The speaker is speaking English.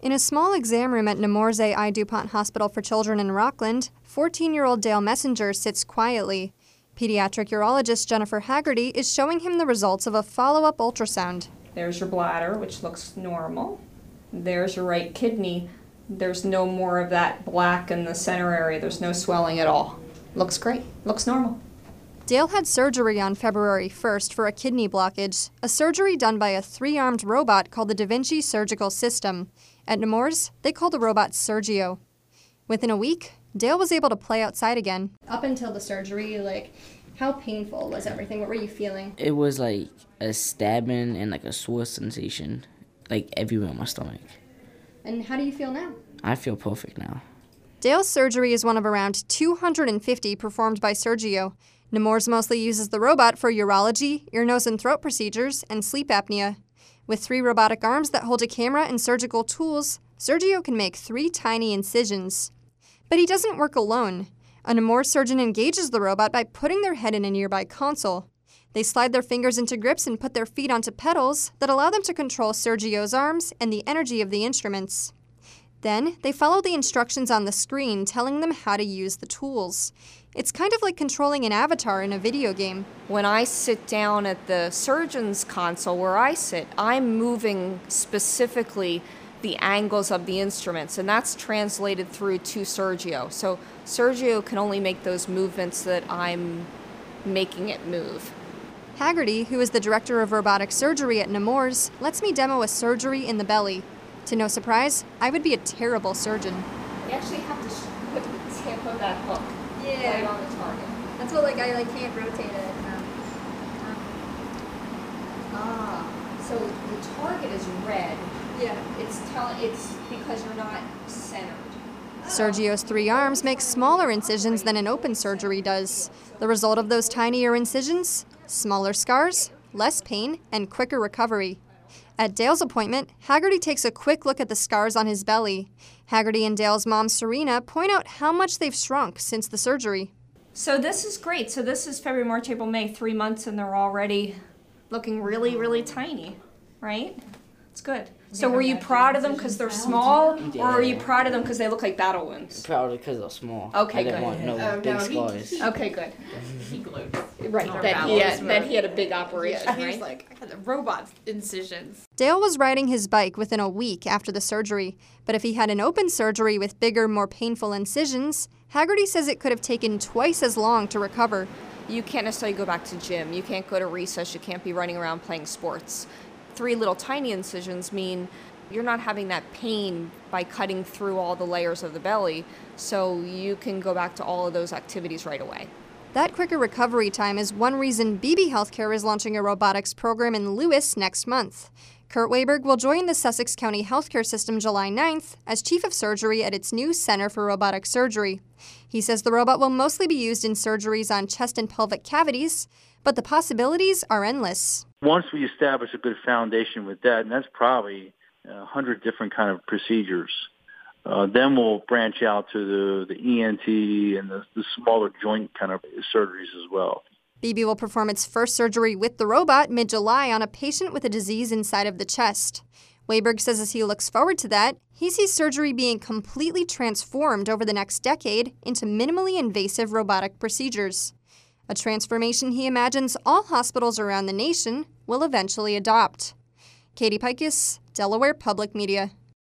In a small exam room at Nemours I. DuPont Hospital for Children in Rockland, 14-year-old Dale Messenger sits quietly. Pediatric urologist Jennifer Haggerty is showing him the results of a follow-up ultrasound. There's your bladder, which looks normal. There's your right kidney. There's no more of that black in the center area. There's no swelling at all. Looks great. Looks normal. Dale had surgery on February 1st for a kidney blockage, a surgery done by a 3-armed robot called the Da Vinci Surgical System. At Nemours, they call the robot Sergio. Within a week, Dale was able to play outside again. Up until the surgery, how painful was everything? What were you feeling? It was like a stabbing and like a sore sensation, like everywhere in my stomach. And how do you feel now? I feel perfect now. Dale's surgery is one of around 250 performed by Sergio. Nemours mostly uses the robot for urology, ear, nose, and throat procedures, and sleep apnea. With 3 robotic arms that hold a camera and surgical tools, Sergio can make 3 tiny incisions. But he doesn't work alone. A Nemours surgeon engages the robot by putting their head in a nearby console. They slide their fingers into grips and put their feet onto pedals that allow them to control Sergio's arms and the energy of the instruments. Then, they follow the instructions on the screen telling them how to use the tools. It's kind of like controlling an avatar in a video game. When I sit down at the surgeon's console where I sit, I'm moving specifically the angles of the instruments, and that's translated through to Sergio. So Sergio can only make those movements that I'm making it move. Haggerty, who is the director of robotic surgery at Nemours, lets me demo a surgery in the belly. To no surprise, I would be a terrible surgeon. You actually have to put the tip of that hook right on the target. That's what I can't rotate it. So the target is red. Yeah. It's because you're not centered. Sergio's 3 arms make smaller incisions than an open surgery does. The result of those tinier incisions? Smaller scars, less pain, and quicker recovery. At Dale's appointment, Haggerty takes a quick look at the scars on his belly. Haggerty and Dale's mom, Serena, point out how much they've shrunk since the surgery. So this is great. So this is February, March, April, May, 3 months, and they're already looking really, really tiny, right? It's good. So were you proud of them because they're small, or are you proud of them because they look like battle wounds? Proud because they're small. Okay, I didn't good. want no big scars. Okay, good. He glowed. Right, that he had a big operation, Yeah, he right? was like, I had the robot incisions. Dale was riding his bike within a week after the surgery, but if he had an open surgery with bigger, more painful incisions, Haggerty says it could have taken twice as long to recover. You can't necessarily go back to gym. You can't go to recess. You can't be running around playing sports. 3 little tiny incisions mean you're not having that pain by cutting through all the layers of the belly, so you can go back to all of those activities right away. That quicker recovery time is one reason BB Healthcare is launching a robotics program in Lewis next month. Kurt Weiberg will join the Sussex County Healthcare System July 9th as Chief of Surgery at its new Center for Robotic Surgery. He says the robot will mostly be used in surgeries on chest and pelvic cavities, but the possibilities are endless. Once we establish a good foundation with that, and that's probably 100 different kind of procedures, then we'll branch out to the ENT and the smaller joint kind of surgeries as well. BB will perform its first surgery with the robot mid-July on a patient with a disease inside of the chest. Weiberg says as he looks forward to that, he sees surgery being completely transformed over the next decade into minimally invasive robotic procedures. A transformation he imagines all hospitals around the nation will eventually adopt. Katie Pikus, Delaware Public Media.